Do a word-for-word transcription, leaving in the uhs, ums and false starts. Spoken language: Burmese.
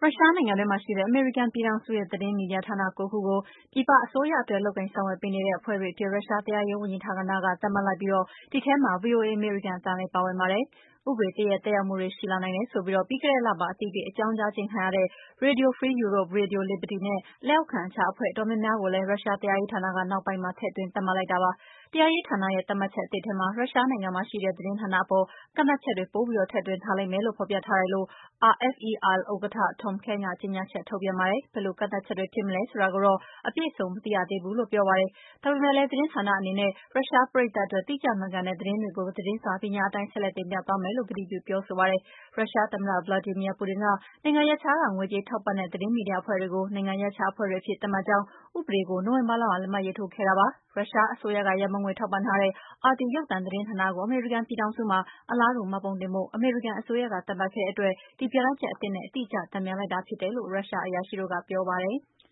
ရုရှားနိုင်ငံတွင်းမှာရှိတဲ့ အမေရိကန်ပြည်ထောင်စုရဲ့ သတင်းမီဒီယာဌာန ၉ ခုကို ပြည်ပအစိုးရအတွက် လုပ်ကိုင်ဆောင်ရွက်ပေးနေတဲ့ အဖွဲ့တွေအဖြစ် ရုရှားတရားရေးဝန်ကြီးဌာနက သတ်မှတ်လိုက်ပြီး ဒီထဲမှာ ဗွီအိုအေ အမေရိကန်အသံလည်း ပါဝင်ပါတယ်။ ဥပဒေသစ်ရဲ့ သက်ရောက်မှုတွေ ရှိလာနိုင်တယ်ဆိုပြီး ပြီးခဲ့တဲ့လမှာ အသိပေး အကြောင်းကြားခြင်းခံရတဲ့ Radio Free Europe၊ Radio Liberty နဲ့ လက်အောက်ခံ အခြားအဖွဲ့အတော်များများကိုလည်း ရုရှားတရားရေးဌာနက နောက်ပိုင်းမှာ ထည့်သွင်းသတ်မှတ်လိုက်တာပါ။ တရားရေးဌာနရဲ့ သတ်မှတ်ချက်အသစ်ထဲမှာ ရုရှားနိုင်ငံမှာရှိတဲ့ သတင်းဌာနအပေါ် ကန့်သတ်ချက်တွေ ပိုပြီး ထည့်သွင်းထားလိမ့်မယ်လို့ ဖော်ပြထားတယ်လို့ အာအက်ဖ်အီအာ ဥက္ကဋ္ဌ Tom Kenn က ကြေညာချက်ထုတ်ပြန်ပါတယ်။ ဘယ်လို ကန့်သတ်ချက်တွေဖြစ်မလဲဆိုတာကိုတော့ အပြည့်အစုံ မသိရသေးဘူးလို့ ပြောပါတယ်။ ဒါပေမဲ့လည်း သတင်းဌာနအနေနဲ့ ရုရှားပရိသတ်အတွက် တိကျမှန်ကန်တဲ့ သတင်းတွေကို သတင်းစာပညာအတိုင်း ဆက်လက်တင်ပြသွားမယ်လို့ ကတိပြုပြောဆိုပါတယ်။ ရုရှားသမ္မတ Vladimir Putin က နိုင်ငံရပ်ခြားက ငွေကြေးထောက်ပံ့တဲ့ သတင်းမီဒီယာအဖွဲ့တွေကို နိုင်ငံရပ်ခြားအဖွဲ့တွေအဖြစ် သတ်မှတ်ကြောင်း ဥပဒေကို နိုဝင်ဘာလမှာ လက်မှတ်ရေးထိုးခဲ့တာပါ။ ရုရှားအစိုးရက ရန်ပုံငွေထောက်ပံ့ထားတဲ့ အာတီ ရုပ်သံသတင်းဌာနကို အမေရိကန်ပြည်ထောင်စုမှာ အလားတူ မှတ်ပုံတင်ဖို့ အမေရိကန်အစိုးရက သတ်မှတ်ခဲ့တဲ့အတွက် ဒီပြဌာန်းချက်အသစ်နဲ့ အတိအကျ တန်ပြန်လိုက်တာဖြစ်တယ်လို့ ရုရှားအရာရှိတို့က ပြောပါတယ်။